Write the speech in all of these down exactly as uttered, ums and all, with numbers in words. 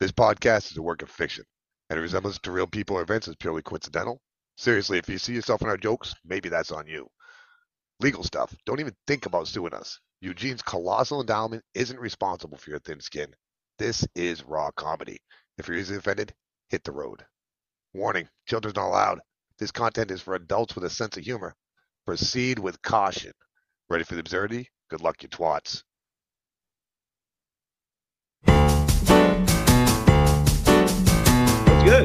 This podcast is a work of fiction, and a resemblance to real people or events is purely coincidental. Seriously, if you see yourself in our jokes, maybe that's on you. Legal stuff. Don't even think about suing us. Eugene's colossal endowment isn't responsible for your thin skin. This is raw comedy. If you're easily offended, hit the road. Warning, children's not allowed. This content is for adults with a sense of humor. Proceed with caution. Ready for the absurdity? Good luck, you twats. That's good.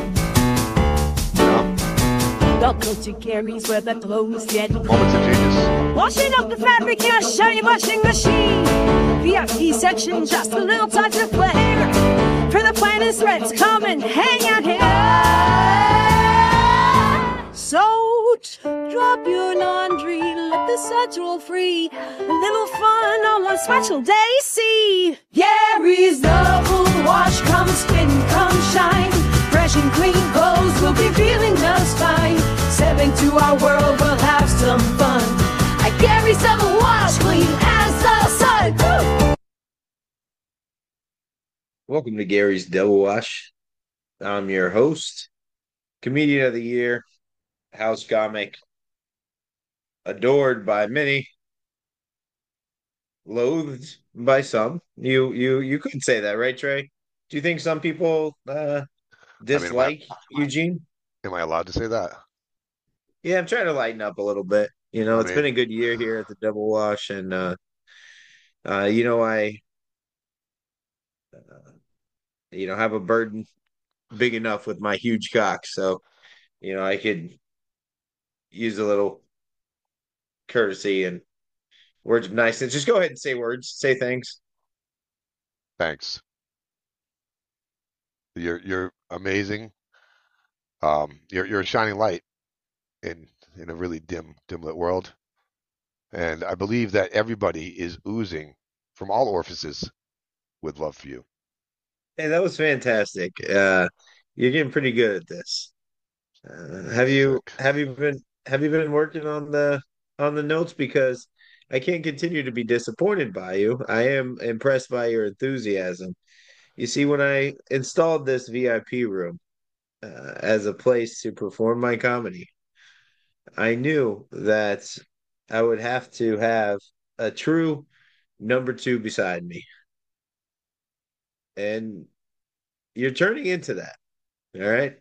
Welcome to Gary's where the clothes get Moments of genius. washing up the fabric in a shiny washing machine. V I P section, just a little touch of flair. For the finest threads, come and hang out here. So drop your laundry, let the suds roll free. A little fun on one special day. See Gary's double wash, come spin, come shine. Fresh and clean clothes will be feeling just fine. Step into our world, we'll have some fun. At Gary's double wash, clean as the sun. Woo! Welcome to Gary's Double Wash. I'm your host, comedian of the year, house comic, adored by many, loathed by some. You you you couldn't say that, right, Trey? Do you think some people uh, I mean, am I, dislike Eugene? am I allowed to say that? Yeah, I'm trying to lighten up a little bit. You know, I it's been mean, a good year here at the Double Wash, and uh, uh, you know, I uh, you know have a burden big enough with my huge cock, so you know I could use a little courtesy and words of niceness. Just go ahead and say words, say things. thanks. You're you're amazing. Um, you're you're a shining light in in a really dim dim lit world, and I believe that everybody is oozing from all orifices with love for you. Hey, that was fantastic. Uh, you're getting pretty good at this. Uh, have you Sick. have you been have you been working on the on the notes? Because I can't continue to be disappointed by you. I am impressed by your enthusiasm. You see, when I installed this V I P room uh, as a place to perform my comedy, I knew that I would have to have a true number two beside me. And you're turning into that. All right.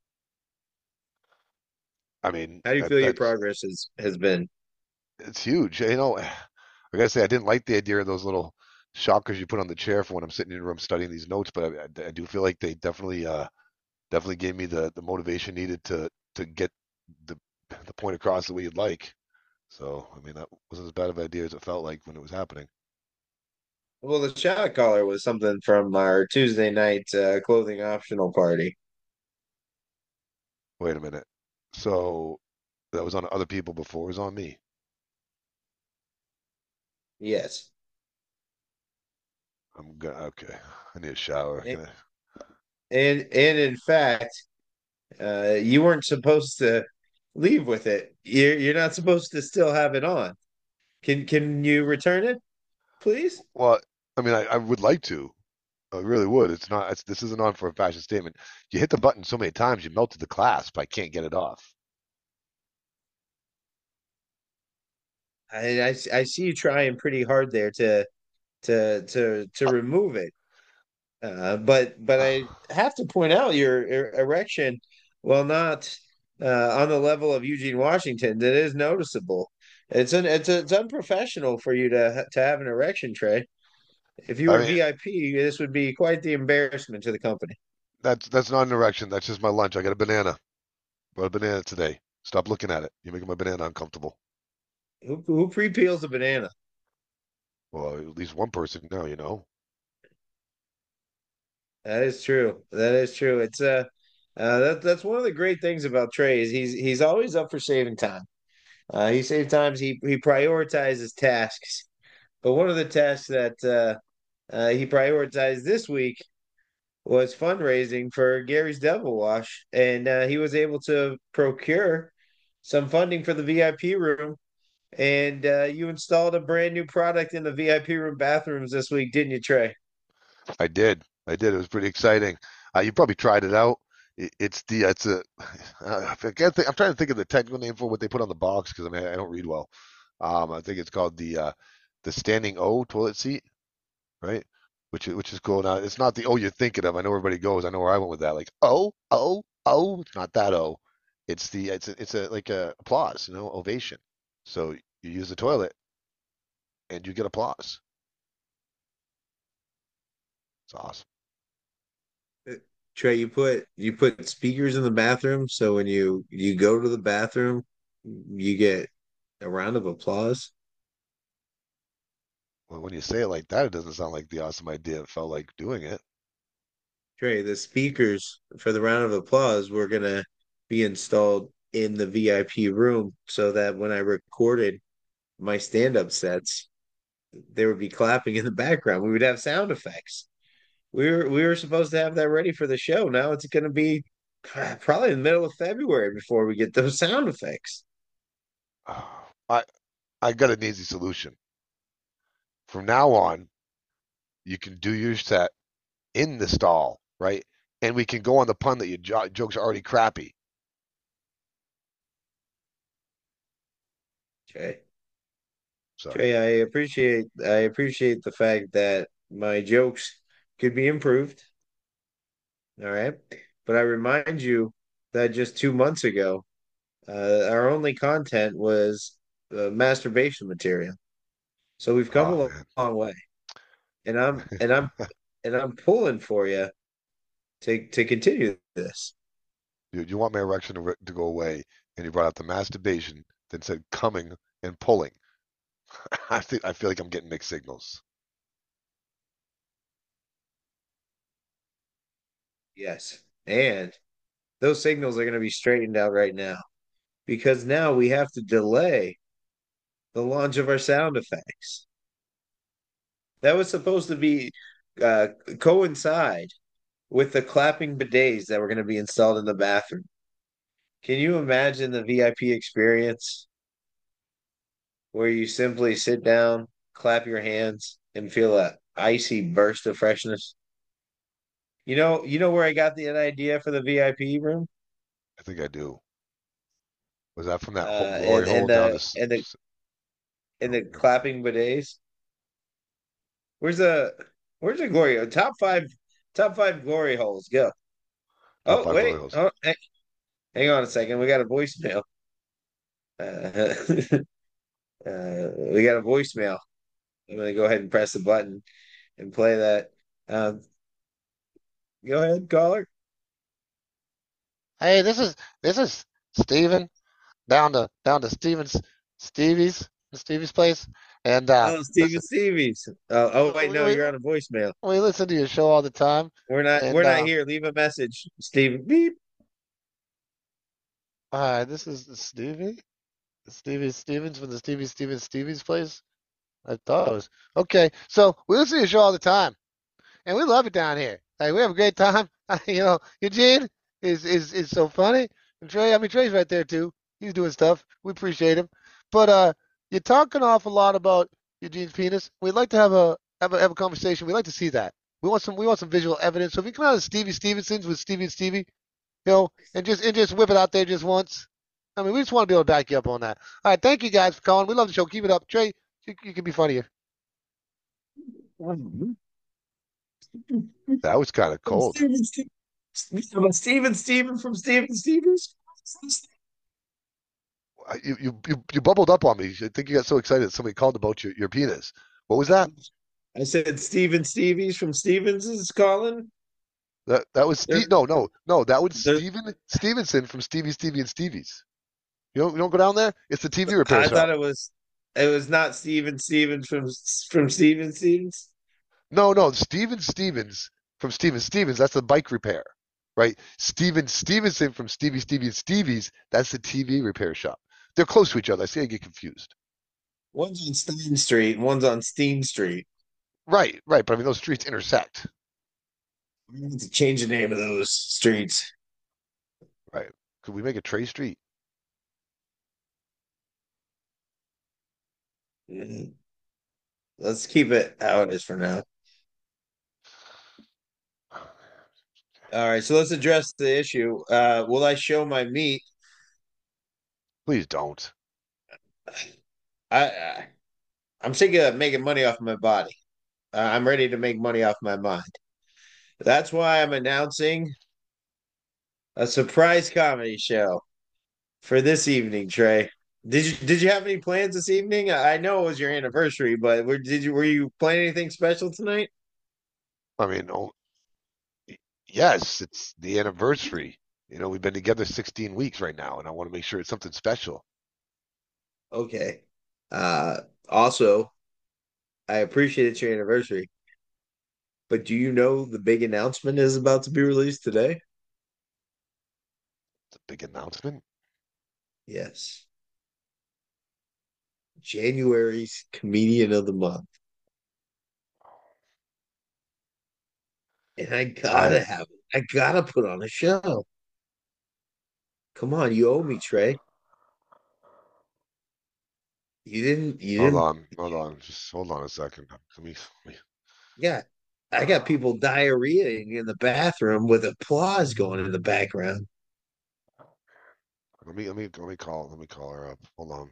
I mean, How do you that, feel your that's progress has has been? it's huge. You know, I gotta say, I didn't like the idea of those little shockers you put on the chair for when I'm sitting in a room studying these notes, but I, I, I do feel like they definitely uh definitely gave me the the motivation needed to to get the the point across the way you'd like. So, I mean, that wasn't as bad of an idea as it felt like when it was happening. Well, the shot collar was something from our Tuesday night uh, clothing optional party. Wait a minute. So that was on other people before it was on me. Yes. I'm gonna okay. I need a shower. And Can I, and, and in fact, uh, you weren't supposed to leave with it. You're you're not supposed to still have it on. Can can you return it, please? well, I mean, I, I would like to. I really would. It's not. It's, this isn't on for a fashion statement. You hit the button so many times, you melted the clasp. I can't get it off. I, I I see you trying pretty hard there to to to to Uh, remove it. Uh, but but uh, I have to point out your er- erection, while not uh, on the level of Eugene Washington, that is noticeable. It's an it's it's unprofessional for you to ha- to have an erection, Trey. If you I were mean, V I P, this would be quite the embarrassment to the company. that's that's not an erection. That's just my lunch. I got a banana. Brought a banana today. Stop looking at it. You're making my banana uncomfortable. Who who pre-peels a banana? Well, at least one person now, you know. That is true. That is true. It's uh, uh that that's one of the great things about Trey is he's he's always up for saving time. Uh, he saves times. He he prioritizes tasks. But one of the tasks that uh, uh, he prioritized this week was fundraising for Gary's Devil Wash, and uh, he was able to procure some funding for the V I P room. And uh, you installed a brand new product in the V I P room bathrooms this week, didn't you, Trey? I did. I did. It was pretty exciting. Uh, you probably tried it out. It, it's the it's a I forget the, I'm trying to think of the technical name for what they put on the box because I mean I don't read well. Um, I think it's called the uh, the standing O toilet seat, right? Which is which is cool. Now it's not the O you're thinking of. I know everybody goes. I know where I went with that. Like oh oh oh, it's not that O. It's the it's a, it's a like a applause, you know, ovation. So you use the toilet and you get applause. It's awesome. Trey, you put you put speakers in the bathroom, so when you you go to the bathroom, you get a round of applause. Well, when you say it like that, it doesn't sound like the awesome idea. It felt like doing it. Trey, the speakers for the round of applause were gonna be installed in the V I P room so that when I recorded my stand-up sets, there would be clapping in the background. We would have sound effects. We were we were supposed to have that ready for the show. Now it's gonna be probably in the middle of February before we get those sound effects. I I got an easy solution. From now on, you can do your set in the stall, right? And we can go on the pun that your jo- jokes are already crappy. Trey. Sorry. Trey, I appreciate I appreciate the fact that my jokes could be improved. All right. But I remind you that just two months ago, uh, our only content was uh, masturbation material. So we've come a Oh lo- man. long way. And I'm and I'm and I'm pulling for you to to continue this. Dude, you want my erection to, re- to go away, and you brought up the masturbation, then said coming and pulling. I think I feel like I'm getting mixed signals. Yes. And those signals are going to be straightened out right now because now we have to delay the launch of our sound effects. That was supposed to be uh, coincide with the clapping bidets that were going to be installed in the bathroom. Can you imagine the V I P experience where you simply sit down, clap your hands, and feel a icy burst of freshness? You know, you know where I got the idea for the V I P room? I think I do. Was that from that ho- Uh, glory and hole and down the to? s- and the s- and Oh, the never mind. clapping bidets. Where's the where's the glory? Top five top five glory holes. Go. Top Oh five glory wait. holes. Oh, hey, hang on a second. We got a voicemail. Uh, uh, we got a voicemail. I'm gonna go ahead and press the button and play that. Um, go ahead, caller. Hey, this is this is Steven down to down to Steven's Stevie's Stevie's place, and uh, Oh, Steven listen, Stevies. Oh, oh wait, we, no, we you're on a voicemail. we listen to your show all the time, We're not we're and not uh, here. Leave a message, Steven. Beep. hi, this is Stevie Stevie Stevens from the Stevie Stevens Stevie's place. I thought it was okay. So we listen to your show all the time, and we love it down here. Like we have a great time. You know, Eugene is is is so funny, and Trey. I mean, Trey's right there too. He's doing stuff. We appreciate him, but uh, you're talking an awful lot about Eugene's penis. We'd like to have a have a have a conversation. We'd like to see that. We want some we want some visual evidence. So if you come out of Stevie Stevenson's with Stevie and Stevie, you know, and just and just whip it out there just once. I mean, we just want to be able to back you up on that. All right, thank you guys for calling. We love the show. Keep it up, Trey. You, you can be funnier. That was kind of cold. Steven, Steven, Steven, Steven from Steven Stevens. You, you you you bubbled up on me. I think you got so excited that somebody called about your, your penis. What was that? I said Steven Stevie's from Stevens is calling. That that was They're, Steve. No, no, no. That was they're, Steven Stevenson from Stevie Stevie and Stevie's. You don't you don't go down there. It's the T V repair I thought shop. it was it was not Steven Stevens from from Steven Stevens. No, no. Steven Stevens from Steven Stevens. That's the bike repair, right? Steven Stevenson from Stevie Stevie and Stevie's. That's the T V repair shop. They're close to each other. I see. I get confused. One's on Stein Street and one's on Steen Street. Right, right. But I mean, those streets intersect. We need to change the name of those streets. Right. Could we make a Trey Street? Let's keep it how it is for now. All right, so let's address the issue. Uh, will I show my meat? Please don't. I, I I'm sick of making money off my body. Uh, I'm ready to make money off my mind. That's why I'm announcing a surprise comedy show for this evening, Trey. Did you did you have any plans this evening? I know it was your anniversary, but were, did you were you planning anything special tonight? I mean, oh, yes, it's the anniversary. You know, we've been together sixteen weeks right now, and I want to make sure it's something special. Okay. Uh, also, I appreciate it's your anniversary, but do you know the big announcement is about to be released today? It's a big announcement. Yes. January's comedian of the month. And I I gotta have I gotta put on a show. Come on, you owe me, Trey. You didn't you hold didn't on, hold on, just hold on a second. Let me, let me Yeah. I got people diarrheaing in the bathroom with applause going in the background. let me, let me, let me call, let me call her up. Hold on.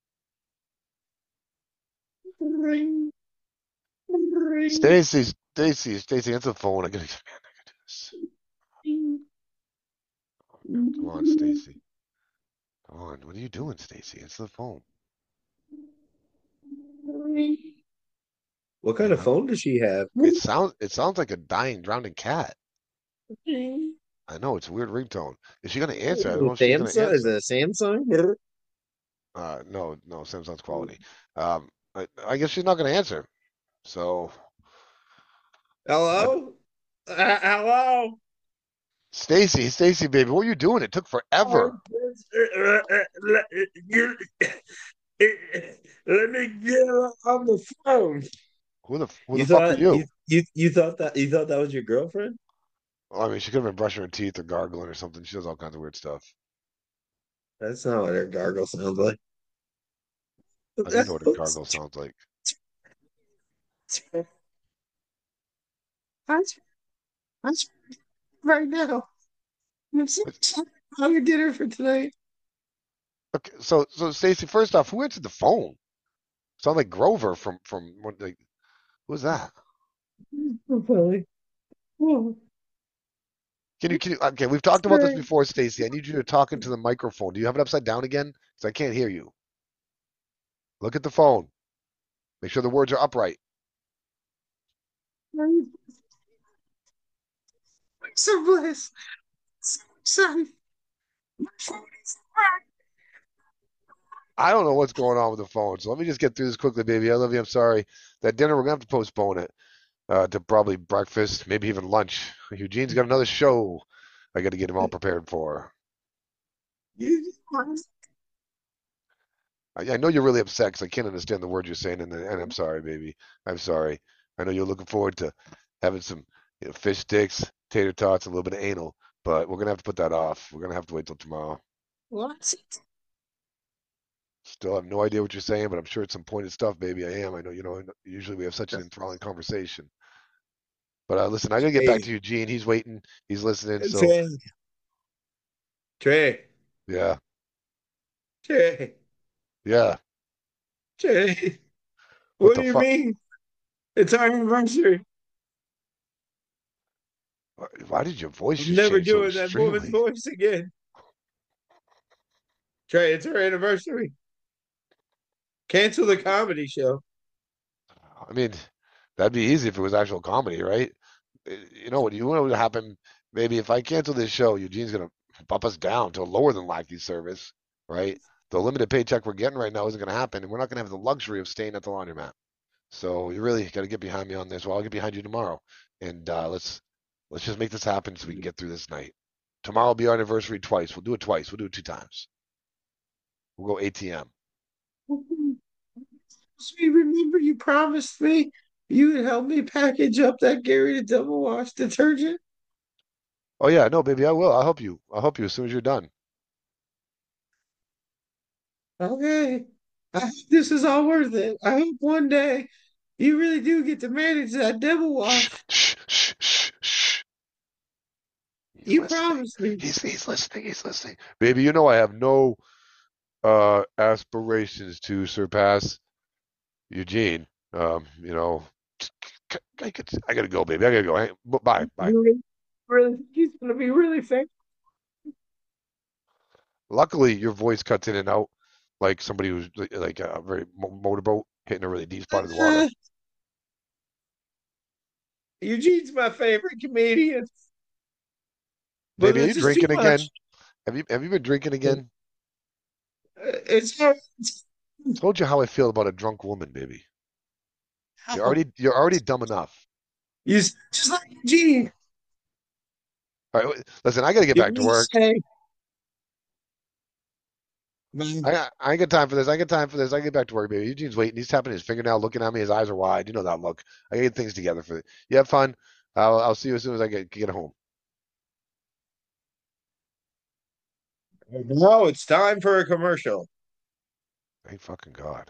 Ring, ring, Stacy, Stacy, Stacy, answer the phone. I gotta, man, I gotta do this. ring, Come on, Stacy. Come on. What are you doing, Stacy? Answer the phone. ring. What kind Man, of I'm, phone does she have? it sounds, it sounds like a dying, drowning cat. Ring. I know it's a weird ringtone. Is she gonna answer? I Is don't know it if she's gonna Samsung? Is answer. it a Samsung? Uh, no, no, Samsung's quality. Um, I, I guess she's not gonna answer. So, I, Hello? Uh, hello? Stacy, Stacy, baby, what are you doing? It took forever. You- Let me get on the phone. Who the, who the You fuck are thought you you? you you thought that you thought that was your girlfriend? Well, I mean, she could have been brushing her teeth or gargling or something. She does all kinds of weird stuff. That's not what her gargle sounds like. I do know what a gargle sounds like. That's that's right now. How your dinner for tonight? Okay, so, so Stacy, first off, who answered the phone? Sound like Grover from from what? Like, who was that? Really? Oh, Can you, can you? Okay, we've talked about this before, Stacy. I need you to talk into the microphone. Do you have it upside down again? Because I can't hear you. Look at the phone. Make sure the words are upright. so bliss. Son. I don't know what's going on with the phone, so let me just get through this quickly, baby. I love you. I'm sorry. That dinner, we're gonna have to postpone it uh, to probably breakfast, maybe even lunch. Eugene's got another show. I got to get him all prepared for. I, I know you're really upset because I can't understand the words you're saying, and, and I'm sorry, baby. I'm sorry. I know you're looking forward to having some you know, fish sticks, tater tots, and a little bit of anal, but we're gonna have to put that off. We're gonna have to wait till tomorrow. What? Still have no idea what you're saying, but I'm sure it's some pointed stuff, baby. I am. I know, you know, usually we have such an enthralling conversation. But uh, listen, I gotta get back to Hey, Eugene. He's waiting. He's listening. So Trey. Trey. yeah, Trey. yeah. Trey. What What the do you fuck? mean? It's our anniversary. Why did your voice I'm just never change so doing that woman's extremely? voice again. Trey, it's our anniversary. Cancel the comedy show. I mean, that'd be easy if it was actual comedy, right? Uh, You know what? You know what would happen? Maybe if I cancel this show, Eugene's gonna bump us down to a lower than lackey service, right? The limited paycheck we're getting right now isn't gonna happen, and we're not gonna have the luxury of staying at the laundromat. So you really got to get behind me on this. Well, I'll get behind you tomorrow, and uh, let's let's just make this happen so we can get through this night. Tomorrow will be our anniversary twice. We'll do it twice. We'll do it two times. We'll go A T M. Sweet, remember you promised me you would help me package up that Gary the Double Wash detergent? Oh yeah, no, baby, I will. I'll help you. I'll help you as soon as you're done. Okay. I hope this is all worth it. I hope one day you really do get to manage that Double Shh, Wash. shh, shh, shh, shh. He's You listening. promised me. He's he's listening. He's listening. Baby, you know I have no uh aspirations to surpass Eugene. Um, you know, I, could, I gotta go, baby. I gotta go. Hey, bye, bye. You really, really think he's gonna be really famous? Luckily, your voice cuts in and out like somebody who's like like a very mo- motorboat hitting a really deep spot of the water. Uh, Eugene's my favorite comedian, but Baby, are you this is too drinking again? much. Have you have you been drinking again? Uh, It's hard. Told you how I feel about a drunk woman, baby. You're already you're already dumb enough. You s- just like Eugene. All right, wait, listen, I gotta get You back to really work. say, man, I got, I ain't got time for this. I ain't got time for this. I get back to work, baby. Eugene's waiting. He's tapping his fingernail, looking at me. His eyes are wide. You know that look. I gotta get things together for it. You have fun. I'll I'll see you as soon as I get get home. now it's time for a commercial. Thank fucking God.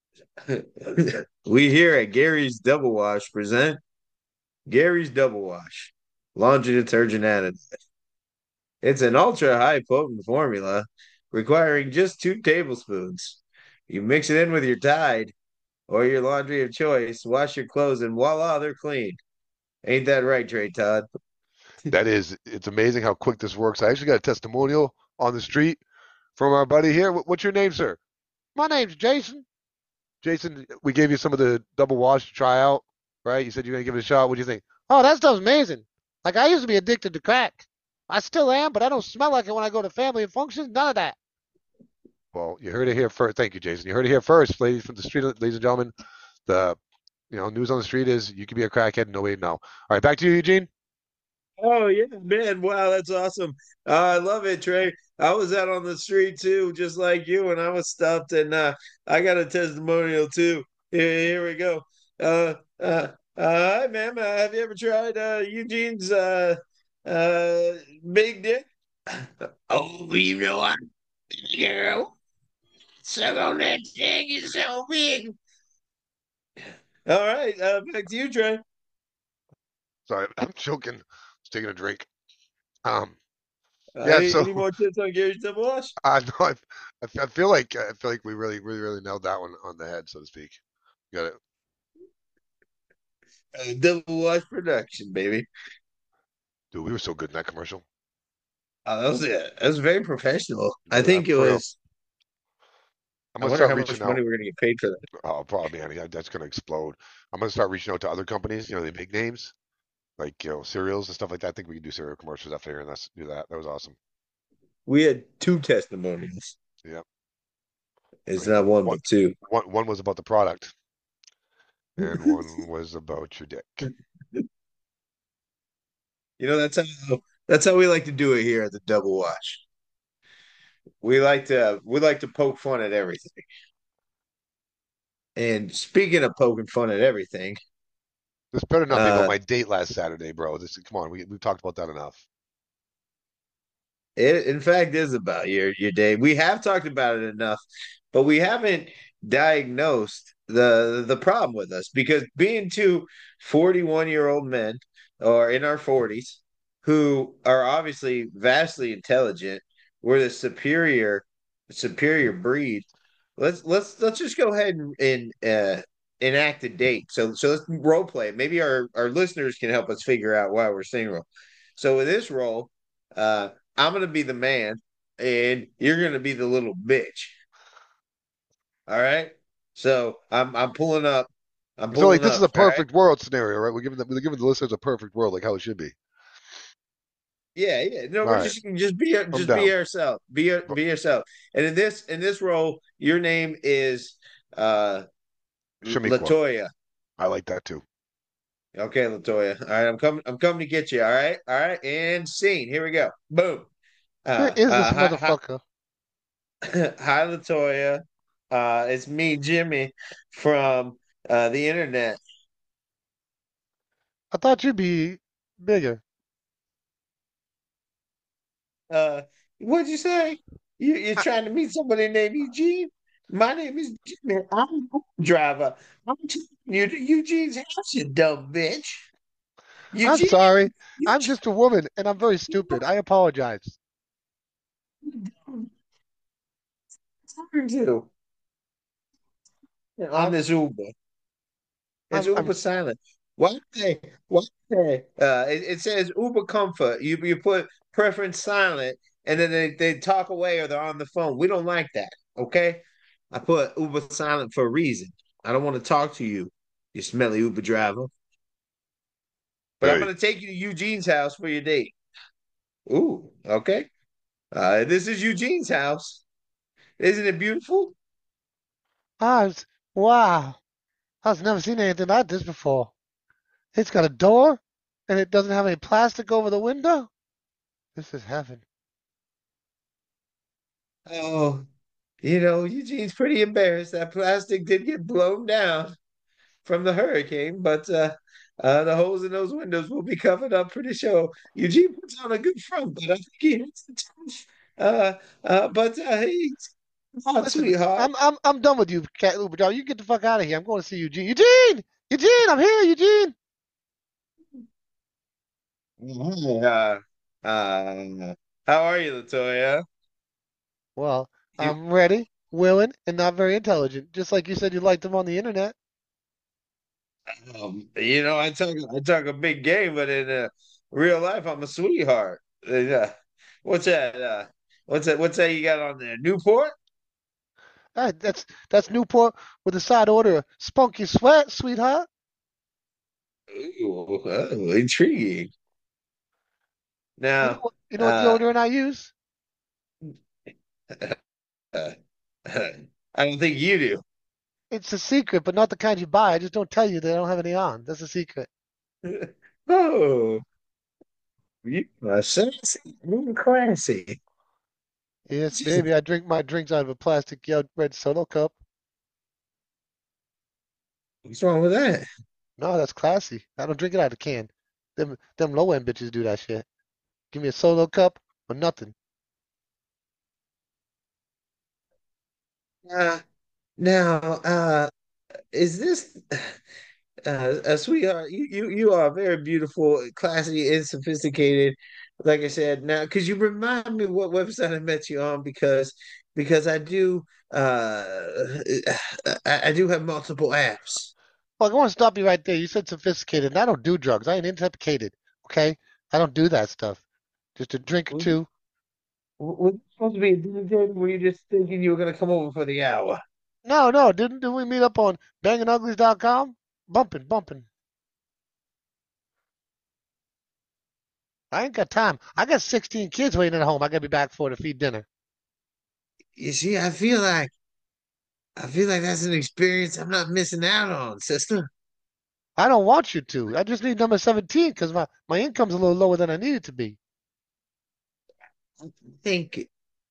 We here at Gary's Double Wash present Gary's Double Wash laundry detergent additive. It's an ultra high potent formula requiring just two tablespoons. You mix it in with your Tide or your laundry of choice, wash your clothes, and voila, they're clean. Ain't that right, Trey Todd? That is, it's amazing how quick this works. I actually got a testimonial on the street from our buddy here. What- What's your name, sir? My name's Jason. Jason, we gave you some of the double wash to try out, right? You said you're gonna give it a shot. What do you think? Oh, that stuff's amazing. Like, I used to be addicted to crack. I still am, but I don't smell like it when I go to family and functions. None of that. Well, you heard it here first. Thank you, Jason. You heard it here first, ladies from the street, ladies and gentlemen. The you know news on the street is you could be a crackhead and nobody know. All right, back to you, Eugene. Oh yeah, man! Wow, that's awesome. Uh, I love it, Trey. I was out on the street too, just like you, and I was stuffed, and uh, I got a testimonial too. Here, here we go. Uh, uh, uh, hi, ma'am. Uh, have you ever tried uh, Eugene's uh, uh, big dick? Oh, you know I'm girl. Suck on that dick. It's so big. All right, uh, back to you, Trey. Sorry, I'm choking. Just taking a drink. Um, Uh, yeah. any, So any more tips on Gary's double wash? I know I, I f- I feel like I feel like we really, really, really nailed that one on the head, so to speak. Got it. Uh, double wash production, baby. Dude, we were so good in that commercial. Oh, that was it. That was very professional. I Yeah, think it for real. was. I'm I gonna wonder start how reaching much out. money we're gonna get paid for that. Oh, probably, man. Yeah, that's gonna explode. I'm gonna start reaching out to other companies. You know, the big names like you know cereals and stuff like that. I think we can do cereal commercials after hearing us do that. That was awesome. We had two testimonials. Yeah. It's Right. not one, One, but two. one, one was about the product, and one was about your dick. You know, that's how that's how we like to do it here at the Double Wash. We like to we like to poke fun at everything. And speaking of poking fun at everything, This better not be about uh, my date last Saturday, bro. This, come on, we we've talked about that enough. it in fact is about your your day. We have talked about it enough, but we haven't diagnosed the the problem with us because being two forty-one year old men or in our forties who are obviously vastly intelligent, we're the superior superior breed. Let's let's let's just go ahead and, and uh enact a date. So so let's role play. Maybe our our listeners can help us figure out why we're single. So with this role, uh I'm gonna be the man, and you're gonna be the little bitch. All right. So I'm I'm pulling up. I'm So like pulling this is up. a All right. perfect world scenario, right? We're giving the, we're giving the listeners a perfect world, like how it should be. Yeah, yeah. No, All we're right, just just be I'm just be down. yourself. Be your- be yourself. And in this in this role, your name is uh Shamiqua, Latoya. I like that too. Okay, Latoya. All right, I'm coming. I'm coming to get you. All right, all right. And scene. Here we go. Boom. Where Uh, is this uh, hi, hi, motherfucker? hi, Latoya. Uh, it's me, Jimmy, from uh the internet. I thought you'd be bigger. Uh, what'd you say? You, you're I, trying to meet somebody named Eugene? My name is Jimmy. I'm a driver. I'm taking you to Eugene's house, you dumb bitch. I'm Eugene, sorry. I'm Eugene, just a woman and I'm very stupid. I apologize. talking to on I'm this Uber. It's I'm I'm Uber silent. Why? They, why? They, uh, it, it says Uber Comfort. You you put preference silent, and then they, they talk away or they're on the phone. We don't like that. Okay. I put Uber silent for a reason. I don't want to talk to you, you smelly Uber driver. But I'm Hey, gonna take you to Eugene's house for your date. Ooh, okay. Uh, this is Eugene's house. Isn't it beautiful? I was, wow. I've never seen anything like this before. It's got a door and it doesn't have any plastic over the window. This is heaven. Oh, you know, Eugene's pretty embarrassed. That plastic did get blown down from the hurricane, but uh, uh, the holes in those windows will be covered up pretty sure. Eugene puts on a good front, but I think he hits the touch. Uh, uh, but uh, he's hot, Listen, sweetheart. I'm I'm I'm done with you, Cat Uber Dog. You get the fuck out of here. I'm going to see Eugene. Eugene! Eugene, I'm here, Eugene. Uh, uh, how are you, Latoya? Well, You, I'm ready, willing, and not very intelligent. Just like you said you liked them on the internet. um, you know, I talk, I talk a big game, but in uh, real life, I'm a sweetheart. Uh, what's that? Uh, what's that? What's that you got on there? Newport? All right, that's that's Newport with a side order of spunky sweat, sweetheart. Ooh, oh, intriguing. You know Now, what you know what uh, deodorant I use? uh, I don't think you do. It's a secret, but not the kind you buy. I just don't tell you that I don't have any on. That's a secret. Oh, you are sexy, you classy. Yes, baby, I drink my drinks out of a plastic yellow red solo cup. What's wrong with that? No, that's classy. I don't drink it out of a can. Them them low end bitches do that shit. Give me a solo cup or nothing. Uh, now, uh, is this uh, uh sweetheart? You, you you are very beautiful, classy, and sophisticated. Like I said, now because you remind me what website I met you on because because I do uh I, I do have multiple apps. Well, I want to stop you right there. You said sophisticated, and I don't do drugs. I ain't intoxicated. Okay? I don't do that stuff. Just a drink or two. Was it supposed to be a dinner date? Were you just thinking you were gonna come over for the hour? No, no, didn't didn't we meet up on banging uglies dot com? Bumping, bumping. I ain't got time. I got sixteen kids waiting at home. I gotta be back for to feed dinner. You see, I feel like I feel like that's an experience I'm not missing out on, sister. I don't want you to. I just need number seventeen because my, my income's a little lower than I need it to be. I think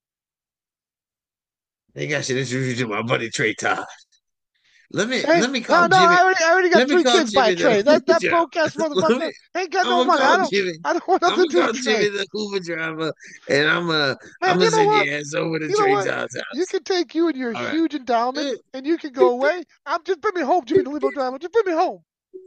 I think I should introduce you to my buddy Trey Todd. Let me Hey, let me no, call no, I Jimmy. already, I already got Let me three call kids by Jimmy the Trey. Uber That that driver. broke ass Let motherfucker me. ain't got no I'm gonna money. I call don't Jimmy. I don't want I'm nothing gonna to do call with Jimmy Trey. the Uber driver, and I'm gonna I'm Man, gonna you know send what? your ass over to You know Trey what? Todd's You house. can take you and your All right. huge endowment and you can go away. I'm just bring me home, Jimmy the limo driver. Just bring me home.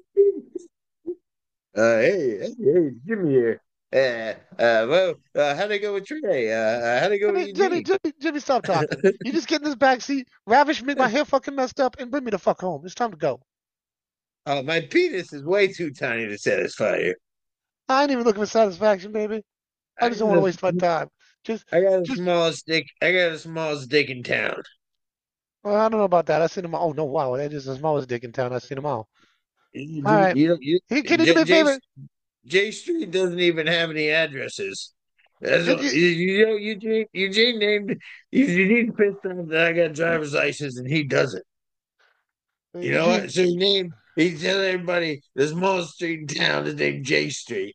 Uh, hey, hey, hey, Jimmy here. Uh, uh, well, uh, how'd it go with Trey? Uh, uh, how'd it go with Jimmy, Jimmy, Eugene? Jimmy, Jimmy, stop talking. You just get in this back seat, ravish me, my hair fucking messed up, and bring me the fuck home. It's time to go. Uh, my penis is way too tiny to satisfy you. I ain't even looking for satisfaction, baby. I I just don't want to got waste my the, time. Just, I got the just. smallest dick. I got the smallest dick in town. Well, I don't know about that. I seen them all. Oh no, wow, that is the smallest dick in town. I seen them all. You, All right, you, you, hey, can you do J, me a J, favor? J Street doesn't even have any addresses. That's Could what, you, you, you know, Eugene, Eugene named Eugene pissed off that I got driver's license and he doesn't. You know what? Eugene? So he named he telling everybody the smallest street in town is named J Street.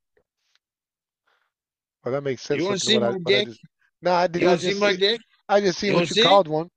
Well, that makes You sense want to looking at see what I my what I dick? just. No, I did. You I want to see just my see. dick? I just seen You want what to you see it? called one.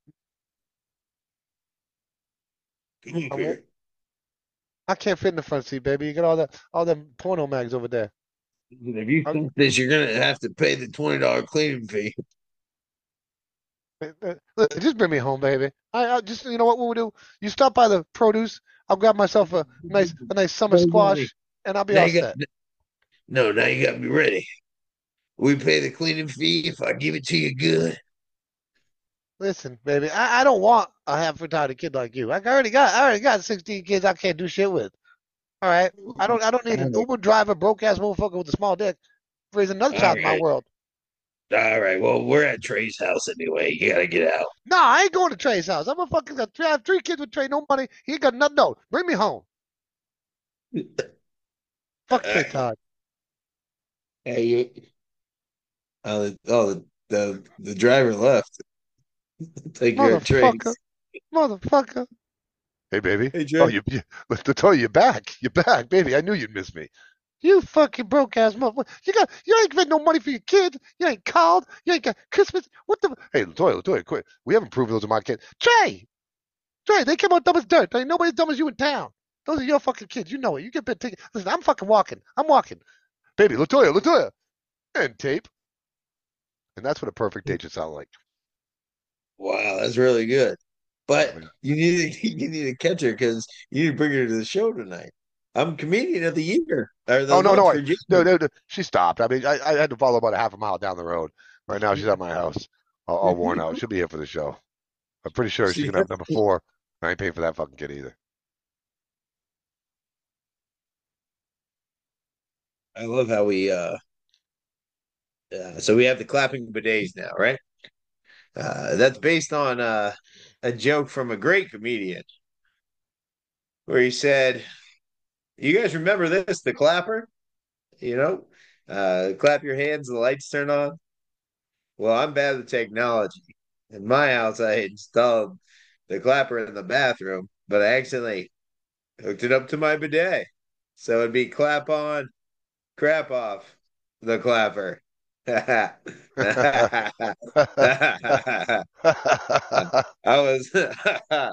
Come I won't. here. I can't fit in the front seat, baby. You got all that, all them porno mags over there. If you I, think this, you're gonna have to pay the twenty dollar cleaning fee. uh, uh, listen, just bring me home, baby. I, I just, you know what we'll do? You stop by the produce. I'll grab myself a nice, a nice summer Hey, buddy. squash and I'll be Now all you got set. no. Now you got to be ready. We pay the cleaning fee if I give it to you good. Listen, baby, I, I don't want a half retarded kid like you. I already got I already got sixteen kids I can't do shit with. All right. I don't I don't need All an right, Uber driver, broke ass motherfucker with a small dick raising another all child in my right, world. all right. Well, we're at Trey's house anyway. You gotta get out. No, I ain't going to Trey's house. I'm a fucking got three, I have three kids with Trey, no money. He ain't got nothing. No, bring me home. Fuck All Trey right. Todd. Hey, you. Uh, oh, the, the the driver left. Take care of Motherfucker. Trey's. Motherfucker. Hey, baby. Hey, Oh, Trey. you, you to tell you you're back. You're back, baby. I knew you'd miss me. You fucking broke ass motherfucker. You got you ain't got no money for your kids. You ain't called. You ain't got Christmas. What the Hey, Latoya, Latoya, quit. We haven't proved those are my kids. Trey? Trey, they came out dumb as dirt. There ain't nobody as dumb as you in town. Those are your fucking kids. You know it. You get bit ticket. Listen, I'm fucking walking. I'm walking. Baby, Latoya, Latoya. And tape. And that's what a perfect date should sound like. Wow, that's really good. I But mean, you need to, you need to catch her because you need to bring her to the show tonight. I'm comedian of the year or the oh, no, month no, for I, no, January. no, no. She stopped. I mean, I, I had to follow about a half a mile down the road. Right now, she's at my house, all, all worn out. She'll be here for the show. I'm pretty sure she's She, going to have number four. I ain't paying for that fucking kid either. I love how we uh, uh so we have the clapping bidets now, right? Uh that's based on uh a joke from a great comedian where he said, "You guys remember this, the clapper? You know, uh clap your hands, the lights turn on." Well, I'm bad with technology. In my house, I installed the clapper in the bathroom, but I accidentally hooked it up to my bidet. So it'd be clap on, crap off, the clapper. I was, I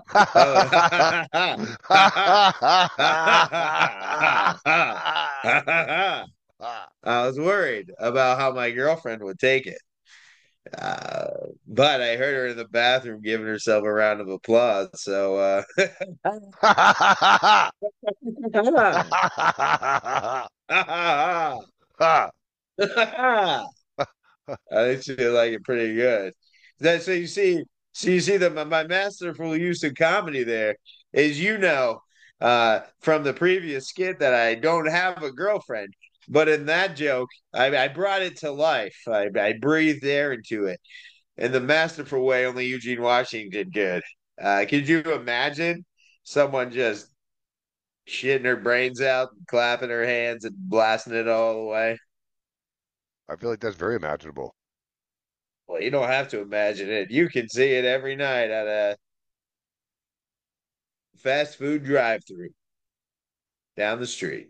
was, I was worried about how my girlfriend would take it. Uh, but I heard her in the bathroom giving herself a round of applause. So, uh, I think she like it pretty good. That so you see, so you see that my, my masterful use of comedy there is, you know, uh, from the previous skit that I don't have a girlfriend, but in that joke, I, I brought it to life. I, I breathed air into it in the masterful way only Eugene Washington could. Uh, could you imagine someone just shitting her brains out, and clapping her hands, and blasting it all the way? I feel like that's very imaginable. Well, you don't have to imagine it. You can see it every night at a fast food drive-through down the street.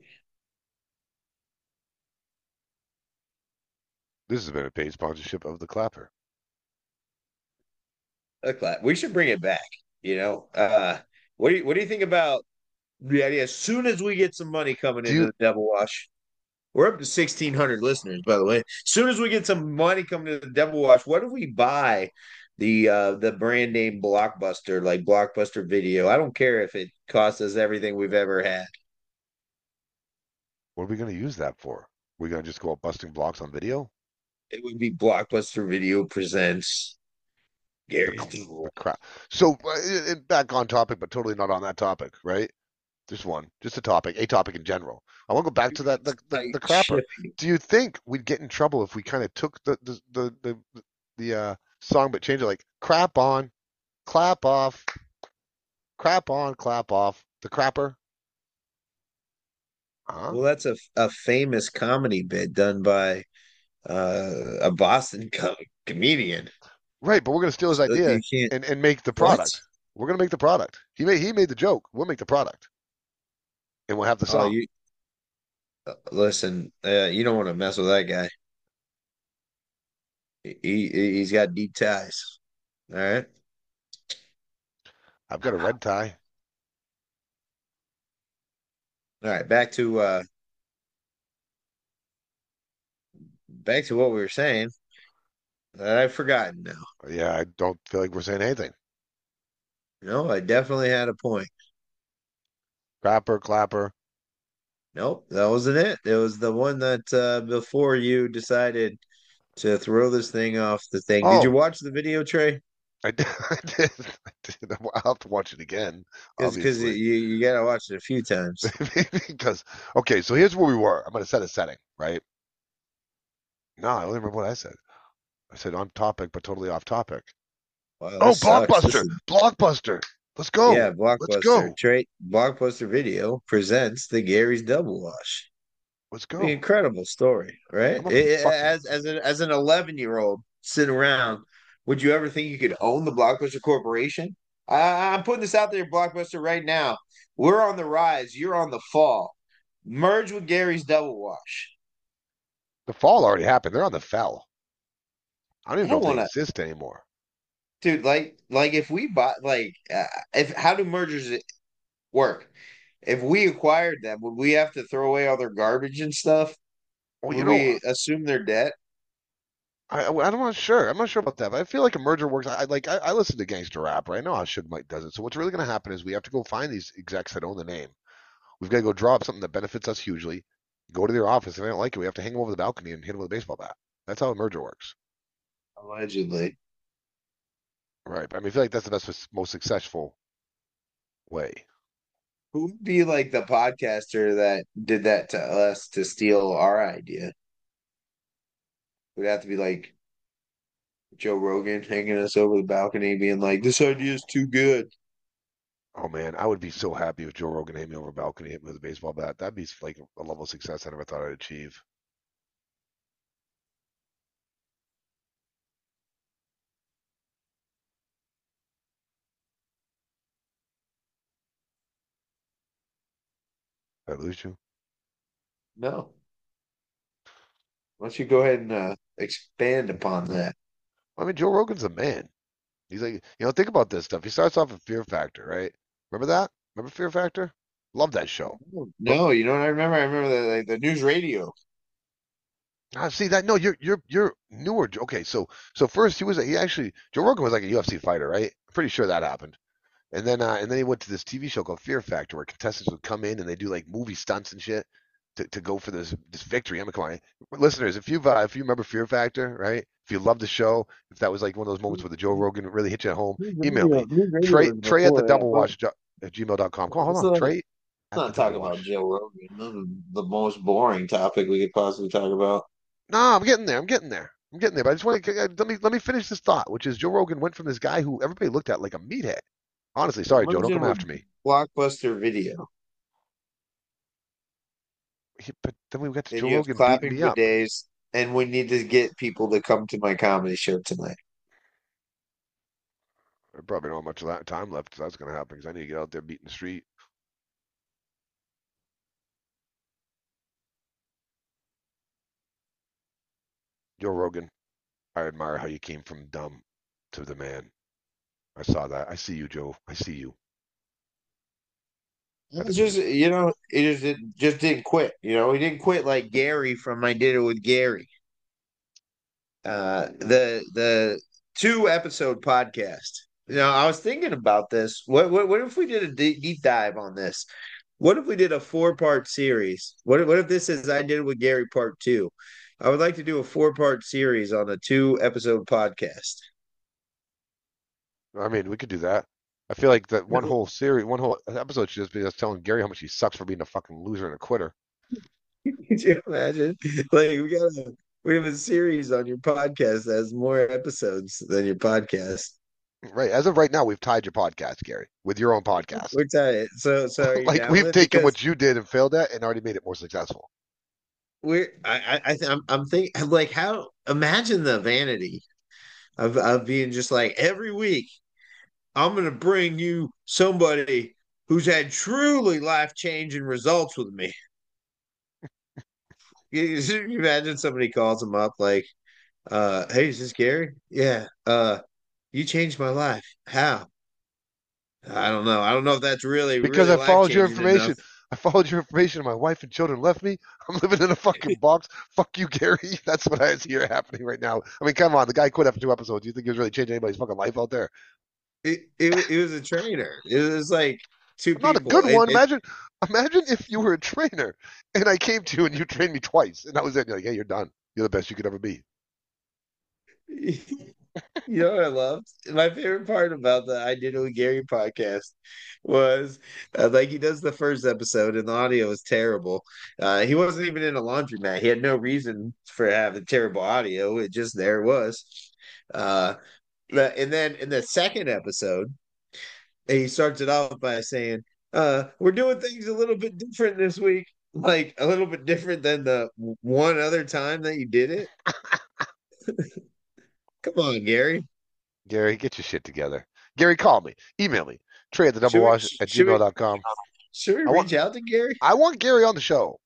This has been a paid sponsorship of the Clapper. A clap. We should bring it back. You know, uh, what do you what do you think about the idea? As soon as we get some money coming Do into you? the Devil Wash, we're up to sixteen hundred listeners, by the way. As soon as we get some money coming to the Devil Wash, what if we buy the uh the brand name Blockbuster, like Blockbuster Video? I don't care if it costs us everything we've ever had. What are we going to use that for? We're going to just go out busting blocks on video? It would be Blockbuster Video presents The, Gary's cr- Duel. the crap. So, uh, it- it- back on topic, but totally not on that topic, right? Just one, just a topic, a topic in general. I want to go back to that the, the, the crapper. Do you think we'd get in trouble if we kind of took the the the the, the uh, song but changed it like crap on, clap off, crap on, clap off, the crapper? Huh? Well, that's a a famous comedy bit done by uh, a Boston co comedian. Right, but we're gonna steal his So idea you can't. and, and make the What? product. We're gonna make the product. He made he made the joke. We'll make the product, and we'll have the Oh, song. you uh, listen. Uh, you don't want to mess with that guy. He he- he's got deep ties. All right. I've got a red tie. All right. Back to uh back to what we were saying. That I've forgotten now. Yeah, I don't feel like we're saying anything. No, I definitely had a point. Crapper, clapper. Nope, that wasn't it. It was the one that uh, before you decided to throw this thing off the thing. Did you Oh, watch the video, Trey? I did. I did. I did. I'll have to watch it again, Because because you obviously. you gotta watch it a few times. Because okay, so here's where we were. I'm gonna set a setting, right? No, I don't remember what I said. I said on topic, but totally off topic. Wow, Oh, this sucks. This Blockbuster! is Blockbuster! Let's go! Yeah, Let's Blockbuster. go! Trey Blockbuster Video presents the Gary's Double Wash. Let's I mean, go! incredible story, right? I'm a It- fucking. as as an as an eleven year old sitting around, would you ever think you could own the Blockbuster Corporation? I, I'm putting this out there, Blockbuster, right now. We're on the rise. You're on the fall. Merge with Gary's Double Wash. The fall already happened. They're on the fell. I don't I even know don't if they want to, exist anymore. dude. Like, like if we bought, like, uh, if how do mergers work? If we acquired them, would we have to throw away all their garbage and stuff? Well, you Would know, we assume their debt? I, I I'm not sure. I'm not sure about that, but I feel like a merger works. I like I, I listen to gangster rap, right? I know how Suge Mike does it. So what's really going to happen is we have to go find these execs that own the name. We've got to go draw up something that benefits us hugely. Go to their office. If they don't like it, we have to hang them over the balcony and hit them with a baseball bat. That's how a merger works, Allegedly. right? I mean, I feel like that's the best, most successful way. Who would be like the podcaster that did that to us to steal our idea? Would have to be like Joe Rogan hanging us over the balcony, being like, "This idea is too good." Oh man, I would be so happy if Joe Rogan hit me over a balcony, hit me with a baseball bat. That'd be like a level of success I never thought I'd achieve. Did I lose you? No. Why don't you go ahead and uh, expand upon that? I mean, Joe Rogan's a man. He's like, you know, think about this stuff. He starts off with Fear Factor, right? Remember that? Remember Fear Factor? Love that show. But No, you know what I remember? I remember the like, the news radio. ah, see that? No, you're you're you're newer. Okay, so so first he was a, he actually Joe Rogan was like a U F C fighter, right? I'm pretty sure that happened. And then uh, and then he went to this T V show called Fear Factor where contestants would come in and they do like movie stunts and shit to, to go for this this victory. I'm mean, come on, listeners, if you've uh, if you remember Fear Factor, right? If you love the show, if that was like one of those moments where the Joe Rogan really hit you at home, News email radio, me news radio Trey was Trey at the before that, double but wash at gmail dot com. Come on, hold let's on, not, Trey at the not double talk about wash. Joe Rogan. This is the most boring topic we could possibly talk about. No, I'm getting there. I'm getting there. I'm getting there. But I just want to let me let me finish this thought, which is Joe Rogan went from this guy who everybody looked at like a meathead. Honestly, sorry, Joe, don't Merging come with after me. Blockbuster Video. He, but then we got to And Joe you have Rogan beating clapping me up. bidets, and we need to get people to come to my comedy show tonight. I probably don't have much of that time left. So that's going to happen because I need to get out there beating the street. Joe Rogan, I admire how you came from dumb to the man. I saw that. I see you, Joe. I see you. At the It's just news. you know, he just didn't, just didn't quit. You know, he didn't quit like Gary from I Did It with Gary. Uh, the the two episode podcast. You know, I was thinking about this. What what what if we did a deep, deep dive on this? What if we did a four part series? What if, what if this is I Did It with Gary part two? I would like to do a four part series on a two episode podcast. I mean, we could do that. I feel like that one whole series, one whole episode should just be us telling Gary how much he sucks for being a fucking loser and a quitter. Could you imagine? Like we got a we have a series on your podcast that has more episodes than your podcast. Right. As of right now, we've tied your podcast, Gary, with your own podcast. We're tired. So so are you Like down with we've it? taken Because what you did and failed at and already made it more successful. we're I I, I I'm I'm thinking like how imagine the vanity of of being just like every week I'm gonna bring you somebody who's had truly life changing results with me. You, you imagine somebody calls him up like, uh, hey, is this Gary? Yeah. Uh, you changed my life. How? I don't know. I don't know if that's really, Because really I life followed your changing enough. information. I followed your information and my wife and children left me. I'm living in a fucking box. Fuck you, Gary. That's what I see happening right now. I mean, come on. The guy quit after two episodes. Do you think he was really changing anybody's fucking life out there? It, it it was a trainer. It was like two I'm not a people. good It, one. Imagine, imagine if you were a trainer and I came to you and you trained me twice, and that was it. You're like, hey, you're done. You're the best you could ever be. it, you know what I loved? My favorite part about the I Did It With Gary podcast was uh, like he does the first episode and the audio is terrible. Uh, he wasn't even in a laundromat. He had no reason for having terrible audio. It just there it was. Uh, but- and then in the second episode, he starts it off by saying, uh, we're doing things a little bit different this week. Like a little bit different than the one other time that you did it. Come on, Gary. Gary, get your shit together. Gary, call me. Email me. Trey at the double Should we wash at should we gmail dot com. should we I want reach out to Gary? I want Gary on the show.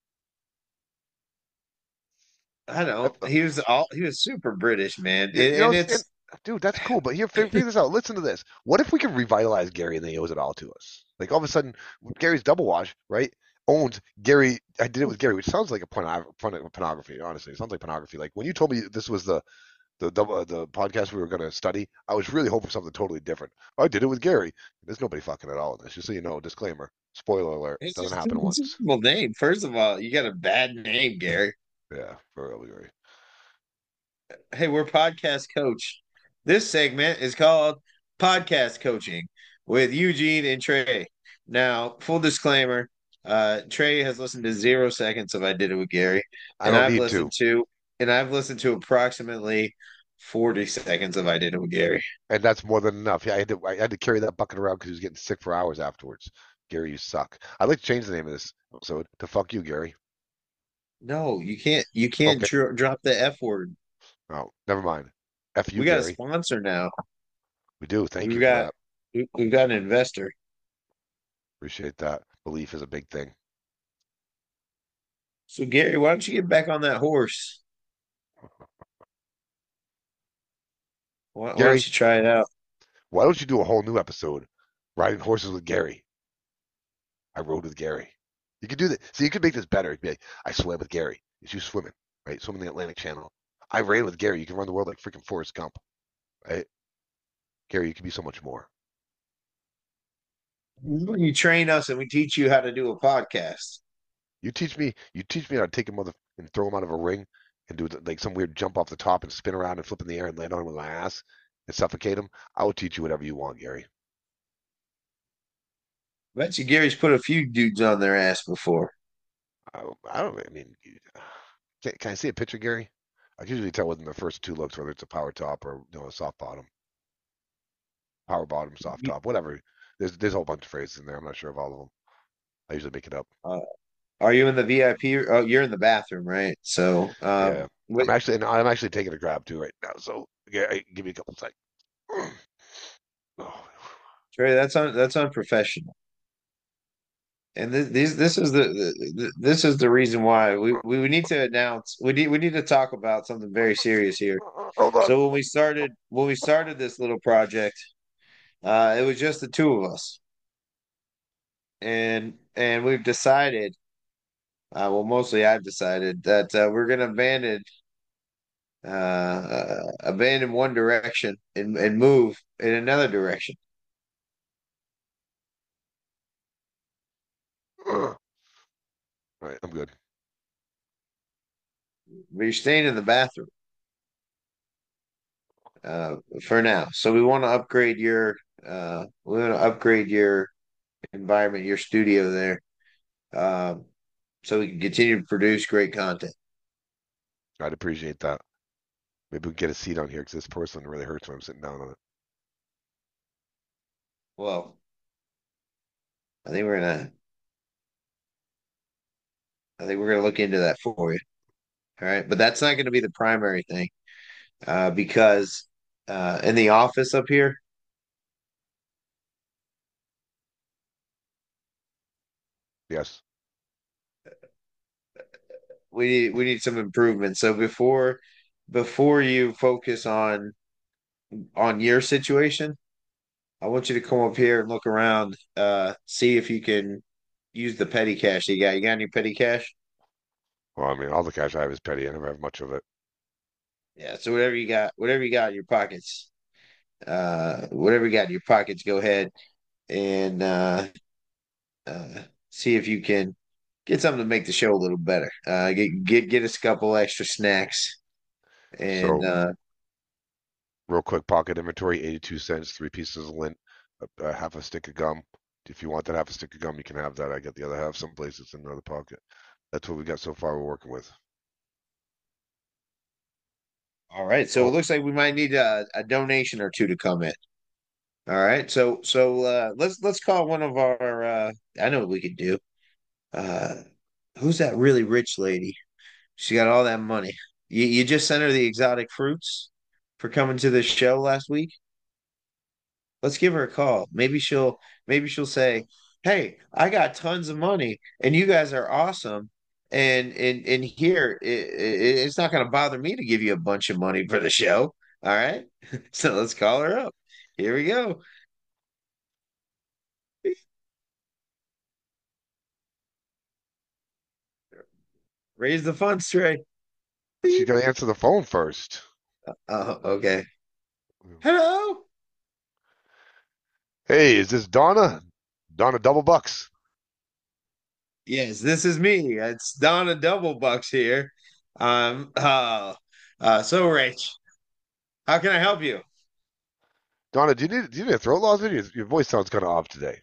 I I, don't. He was all he was super British, man. you And, know, and and, it's dude, that's cool. But here, figure, figure this out. Listen to this. What if we could revitalize Gary and then he owes it all to us? Like all of a sudden, Gary's double wash, right? Owns Gary. I did it with Gary, which sounds like a porno- porno- pornography. Honestly, it sounds like pornography. Like when you told me this was the the double uh, the podcast we were going to study, I was really hoping for something totally different. I did it with Gary. There's nobody fucking at all in this. Just so you know, disclaimer, spoiler alert, it's doesn't just happen it's a once. terrible name. First of all, you got a bad name, Gary. Yeah, for real, Gary. Hey, we're podcast coach. This segment is called Podcast Coaching with Eugene and Trey. Now, full disclaimer, uh, Trey has listened to zero seconds of I Did It With Gary, I and don't I've need listened to. to and I've listened to approximately forty seconds of I Did It With Gary. And that's more than enough. Yeah, I had to I had to carry that bucket around because he was getting sick for hours afterwards. Gary, you suck. I'd like to change the name of this episode to "Fuck You, Gary." No, you can't you can't Okay. dro- drop the F word. Oh, never mind. F you, We got a Gary. sponsor now. We do. Thank We've you got for that. we- we've got an investor. Appreciate that. Belief is a big thing. So Gary, why don't you get back on that horse? Why, why Gary, don't you try it out? why don't you do a whole new episode, riding horses with Gary? I rode with Gary. You could do that. See, you could make this better. It'd be like, I swam with Gary. It's you swimming, right? Swimming the Atlantic Channel. I ran with Gary. You can run the world like freaking Forrest Gump, right? Gary, you can be so much more. You train us and we teach you how to do a podcast. You teach me. You teach me how to take a mother and throw him out of a ring and do like some weird jump off the top and spin around and flip in the air and land on him with my ass and suffocate him. I will teach you whatever you want, Gary. Bet you Gary's put a few dudes on their ass before. I, I don't. I mean, can, can I see a picture, Gary? I can usually tell within the first two looks whether it's a power top or you know a soft bottom, power bottom, soft top, whatever. There's there's a whole bunch of phrases in there. I'm not sure of all of them. I usually make it up. Uh, are you in the V I P? Oh, you're in the bathroom, right? So, um, Yeah, I'm wait, actually and I'm actually taking a grab too right now. So yeah, give me a couple seconds. Oh, Trey, that's on that's unprofessional. And this this this is the, the this is the reason why we, we need to announce we need we need to talk about something very serious here. hold on. So when we started when we started this little project, uh, it was just the two of us, and and we've decided, uh, well, mostly I've decided that uh, we're going to abandon uh, uh, abandon one direction and and move in another direction. All right, I'm good. We're staying in the bathroom uh, for now. So we want to upgrade your uh, we want to upgrade your environment, your studio there, um, so we can continue to produce great content. I'd appreciate that. Maybe we can get a seat on here because this porcelain really hurts when I'm sitting down on it. Well, I think we're gonna I think we're gonna look into that for you. All right, but that's not going to be the primary thing uh, because uh, in the office up here, Yes. we need we need some improvement. So before before you focus on on your situation, I want you to come up here and look around, uh, see if you can use the petty cash you got. You got any petty cash? Well, I mean, all the cash I have is petty. I never have much of it. Yeah, so whatever you got, whatever you got in your pockets, uh, whatever you got in your pockets, go ahead and uh, uh, see if you can get something to make the show a little better. Uh, get get get us a couple extra snacks and So, uh, real quick, pocket inventory, eighty-two cents, three pieces of lint, a, a half a stick of gum. If you want that half a stick of gum, you can have that. I get the other half someplace. It's in another pocket. That's what we got so far. We're working with. all right. So it Oh, looks like we might need a, a donation or two to come in. All right. So so uh, let's let's call one of our. Uh, I know what we could do. Uh, who's that really rich lady? She got all that money. You you just sent her the exotic fruits for coming to the show last week. Let's give her a call. Maybe she'll maybe she'll say, "Hey, I got tons of money, and you guys are awesome. And and and here, it, it, it's not going to bother me to give you a bunch of money for the show. All right." So let's call her up. Here we go. Raise the funds tray. she's gonna answer the phone first. Uh, okay. Hello. Hey, is this Donna? Donna Double Bucks. Yes, this is me. It's Donna Double Bucks here. Um, uh, uh, so Rich, how can I help you? Donna, do you need do you need a throat lozenge? Your, your voice sounds kind of off today.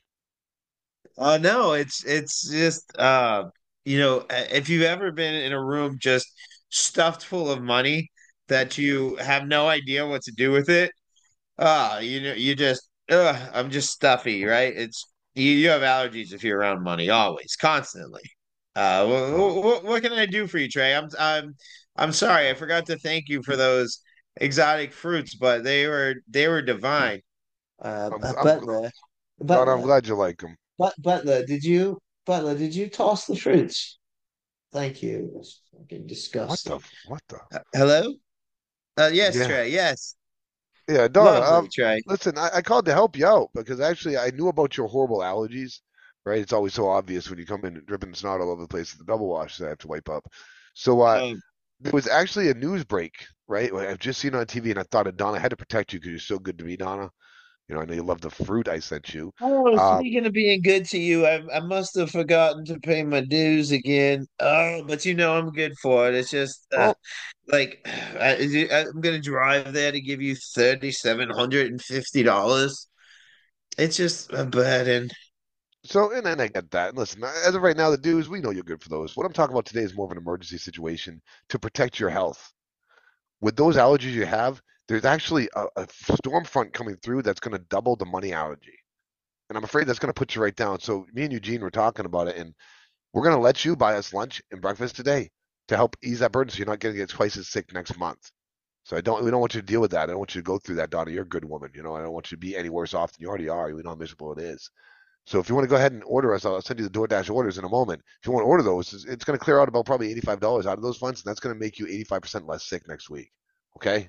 Uh, no, it's it's just uh, you know, if you've ever been in a room just stuffed full of money that you have no idea what to do with it, ah, you know, you just, ugh, I'm just stuffy, right? It's you, you have allergies if you're around money, always, constantly. Uh, Oh, what, what can I do for you, Trey? I'm I'm I'm sorry, I forgot to thank you for those exotic fruits, but they were they were divine. Uh, I'm but I'm Butler, Donna. I'm Butler, glad you like them. but Butler, did you Butler, did you toss the fruits? Thank you. It's fucking What the disgusting. what the? Uh, hello? Uh, yes, Yeah, Trey. Yes, yeah, Donna. lovely, Um, Trey. listen, I, I called to help you out because actually I knew about your horrible allergies. Right, it's always so obvious when you come in dripping snot all over the place at the double wash that I have to wipe up. So uh, Um, there was actually a news break, right? I've just seen it on T V, and I thought of Donna. I had to protect you because you're so good to me, Donna. You know, I know you love the fruit I sent you. Oh, Uh, speaking of being good to you, I I must have forgotten to pay my dues again. Oh, but you know I'm good for it. It's just uh, oh, like I, I'm gonna drive there to give you thirty seven hundred and fifty dollars. It's just a burden. so and, and I get that. And listen, as of right now, the dues we know you're good for those. What I'm talking about today is more of an emergency situation to protect your health. With those allergies you have, there's actually a, a storm front coming through that's going to double the money allergy, and I'm afraid that's going to put you right down. So me and Eugene were talking about it, and we're going to let you buy us lunch and breakfast today to help ease that burden, so you're not going to get twice as sick next month. So I don't, we don't want you to deal with that. I don't want you to go through that, Donna. You're a good woman. You know, I don't want you to be any worse off than you already are. We know how miserable it is. So if you want to go ahead and order us, I'll send you the DoorDash orders in a moment. If you want to order those, it's, it's going to clear out about probably eighty-five dollars out of those funds, and that's going to make you eighty-five percent less sick next week. Okay?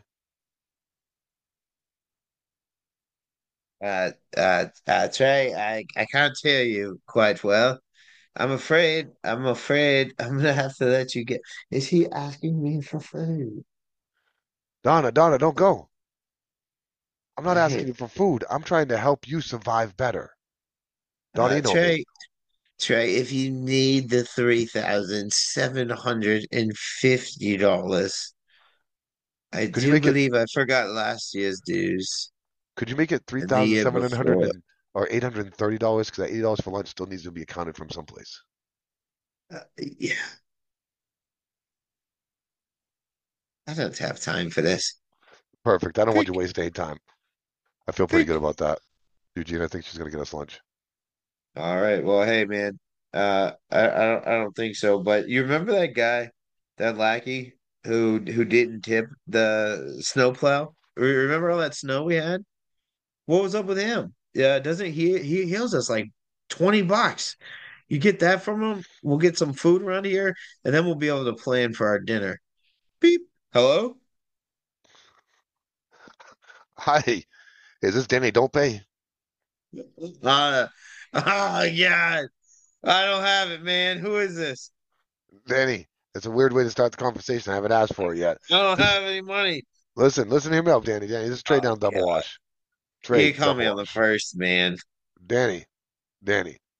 Uh, uh, uh, Trey, I I can't hear you quite well. I'm afraid. I'm afraid I'm gonna have to let you get. Is he asking me for food? Donna, Donna, don't go. I'm not asking Hey, you for food. I'm trying to help you survive better. Donna, uh, you know me. Trey. Trey, if you need the three thousand seven hundred and fifty dollars, I Could you do make it? believe I forgot last year's dues Could you make it three and the thousand year seven hundred before. and or eight hundred and thirty dollars? Because that eighty dollars for lunch still needs to be accounted from someplace. Uh, yeah, I don't have time for this. Perfect. I don't want you Creak, wasting any time. I feel pretty good creak. about that. Eugene, I think she's gonna get us lunch. All right. Well, hey, man. Uh, I, I don't I don't think so. But you remember that guy, that lackey who who didn't tip the snowplow? Re- Remember all that snow we had? What was up with him? Yeah, doesn't he he he owes us like twenty bucks. You get that from him, we'll get some food around here, and then we'll be able to plan for our dinner. Beep. Hello? Hi, is this Danny Don't Pay? Uh, oh yeah. I don't have it, man. Who is this? Danny, that's a weird way to start the conversation. I haven't asked for it yet. I don't This, have any money. listen, listen, hear me out, Danny. Danny, this is trade Oh down double God. wash. You Trade can call double me on the wash. first, man. Danny, Danny.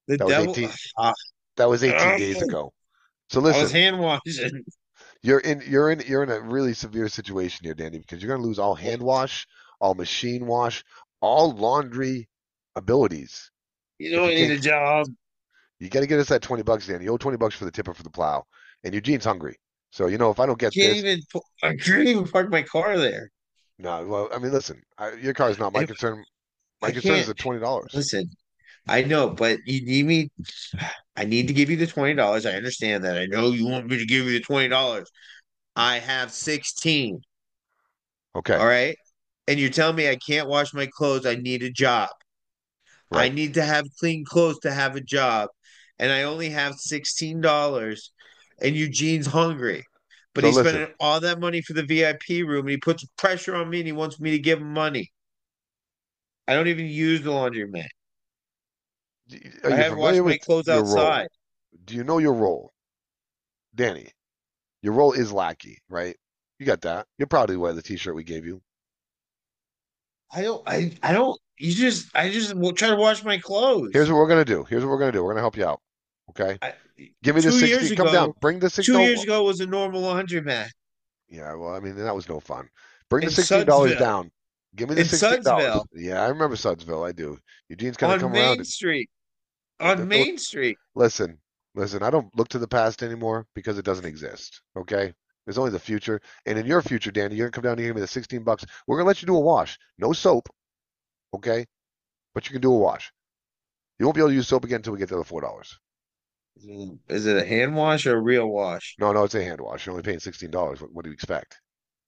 The That was devil. eighteen. Ah, That was eighteen days oh, ago. So I was listen, hand washing. you're in you're in you're in a really severe situation here, Danny, because you're gonna lose all hand wash, all machine wash, all laundry abilities. You If know, you I need can't, a job. you got to get us that twenty bucks, Danny. You owe twenty bucks for the tipper for the plow, and Eugene's hungry. So you know, if I don't get Can't this, even. pu- I can't even park my car there. no. Well, I mean, listen, I, your car is not my If concern. My I concern is can't the twenty dollars. listen. I know, but you need me. I need to give you the twenty dollars. I understand that. I know you want me to give you the twenty dollars. I have sixteen. Okay, All right. And you're telling me I can't wash my clothes. I need a job. I right. need to have clean clothes to have a job. And I only have sixteen dollars and Eugene's hungry. But So he's listen, spending all that money for the V I P room and he puts pressure on me and he wants me to give him money. I don't even use the laundromat. are I you have washed familiar my with clothes your outside. role? Do you know your role, Danny? Your role is lackey, right? You got that. You're proud to wear the T-shirt we gave you. I don't I I don't you just I just will try to wash my Here's clothes. what we're gonna do. Here's what we're gonna do. We're gonna help you out. Okay? I, Give me the two years sixteen. Come down. ago, Bring the six. two No. years ago was a normal laundromat Yeah. Well, I mean, that was no fun. Bring the in sixteen dollars Sudsville. down. Give me the In sixteen dollars. Sudsville Yeah, I remember Sudsville. I do. Eugene's gonna on come around Main and Street. uh, On th- th- Main Street. listen. Listen. I don't look to the past anymore because it doesn't exist. Okay. There's only the future. And in your future, Danny, you're gonna come down here and give me the sixteen bucks. We're gonna let you do a wash. No soap. Okay. But you can do a wash. You won't be able to use soap again until we get to the four dollars. Is it a hand wash or a real wash? No, no, it's a hand wash. You're only paying sixteen dollars. What, what do you expect?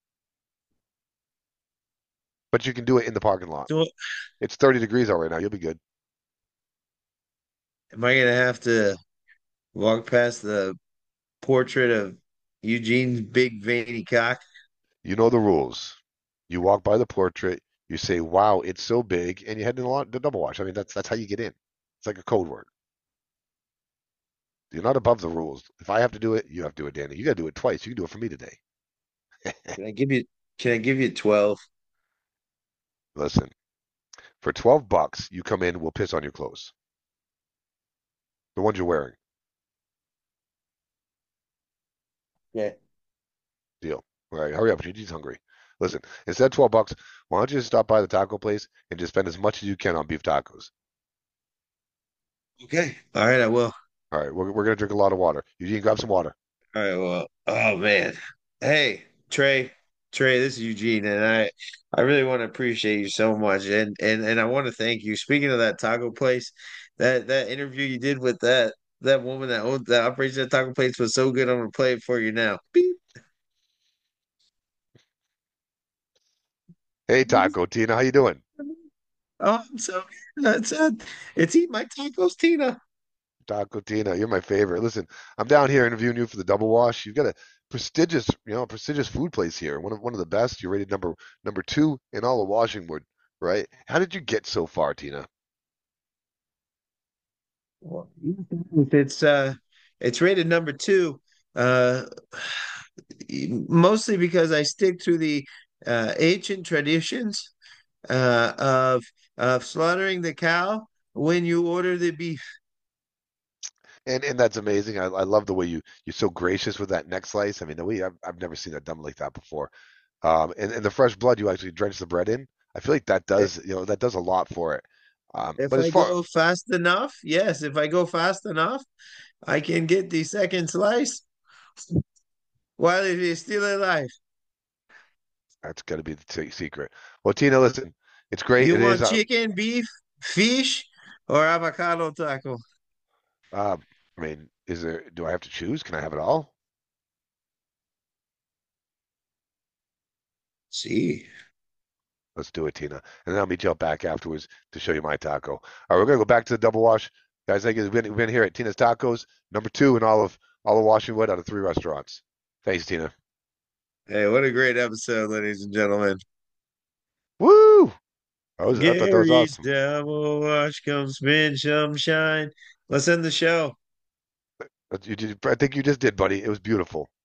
But you can do it in the parking lot. So It's thirty degrees out right now. You'll be good. am I gonna have to walk past the portrait of Eugene's big veiny cock? You know the rules. You walk by the portrait. You say, "Wow, it's so big," and you head in the, the double wash. I mean, that's that's how you get in. It's like a code word. You're not above the rules. If I have to do it, you have to do it, Danny. You got to do it twice. You can do it for me today. Can I give you can I give you twelve? Listen, for twelve bucks, you come in. We'll piss on your clothes, the ones you're wearing. Yeah. Deal. All right, hurry up. Gigi's hungry. Listen, instead of twelve bucks, why don't you just stop by the taco place and just spend as much as you can on beef tacos? Okay. All right, I will. All right, we're, we're going to drink a lot of water. Eugene, grab some water. All right, well. Oh man. Hey, Trey. Trey, this is Eugene, and I I really want to appreciate you so much. And and and I want to thank you. Speaking of that taco place, that that interview you did with that that woman that owns that operates that taco place was so good. I'm gonna play it for you now. Beep. Hey, Taco Tina, how you doing? Oh, I'm so that's it. It's Eat My Tacos, Tina. Taco Tina, you're my favorite. Listen, I'm down here interviewing you for the double wash. You've got a prestigious, you know, prestigious food place here. One of one of the best. You're rated number number two in all of Washington, right? How did you get so far, Tina? Well, It's uh it's rated number two. Uh Mostly because I stick to the uh ancient traditions uh of of slaughtering the cow when you order the beef. And and that's amazing. I, I love the way you you're so gracious with that neck slice. I mean, the way I've I've never seen that done like that before. Um, and, and the fresh blood you actually drench the bread in. I feel like that If does, you know, that does a lot for it. Um, if but as I far go fast enough, yes, if I go fast enough, I can get the second slice while it is still alive. That's got to be the t secret. Well, Tina, listen, it's great. You It is. want Uh, chicken, beef, fish, or avocado taco? uh, I mean, is there? Do I have to choose? Can I have it all? See. Let's do it, Tina. And then I'll meet you out back afterwards to show you my taco. All right, we're gonna go back to the double wash, guys. Thank you. We've been, we've been here at Tina's Tacos, number two in all of all of Washington out of three restaurants. Thanks, Tina. Hey, what a great episode, ladies and gentlemen. Woo! I was, I thought that was Gary's awesome. Double Watch, come spin some shine. Let's end the show. You did, I think you just did, buddy. It was beautiful.